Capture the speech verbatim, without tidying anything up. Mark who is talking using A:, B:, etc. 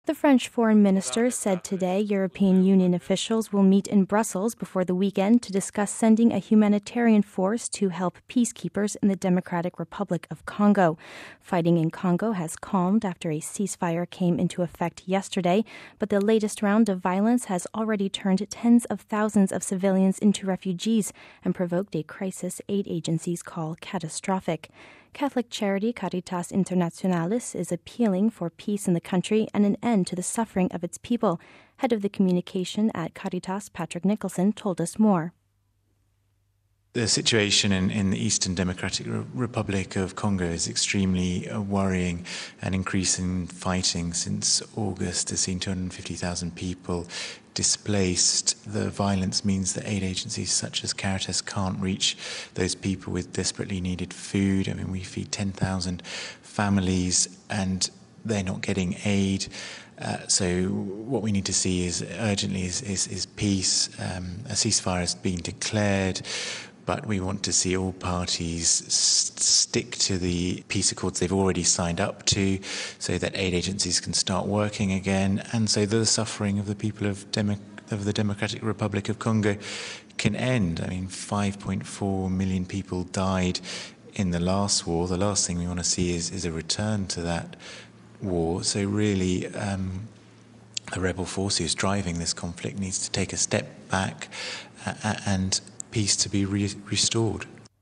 A: The French foreign minister said today European Union officials will meet in Brussels before the weekend to discuss sending a humanitarian force to help peacekeepers in the Democratic Republic of Congo. Fighting in Congo has calmed after a ceasefire came into effect yesterday, but the latest round of violence has already turned tens of thousands of civilians into refugees and provoked a crisis aid agencies call catastrophic. Catholic charity Caritas Internationalis is appealing for peace in the country and an end to the suffering of its people. Head of the communication at Caritas, Patrick Nicholson, told us more.
B: The situation in, in the Eastern Democratic Republic of Congo is extremely uh, worrying. An increase in fighting since August has seen two hundred fifty thousand people displaced. The violence means that aid agencies such as Caritas can't reach those people with desperately needed food. I mean, we feed ten thousand families and they're not getting aid. Uh, so what we need to see is urgently is, is, is peace. Um, a ceasefire has been declared, but we want to see all parties s- stick to the peace accords they've already signed up to so that aid agencies can start working again, and so the suffering of the people of, Demo- of the Democratic Republic of Congo can end. I mean, five point four million people died in the last war. The last thing we want to see is, is a return to that war. So really, um, the rebel force who's driving this conflict needs to take a step back uh, and peace to be re- restored.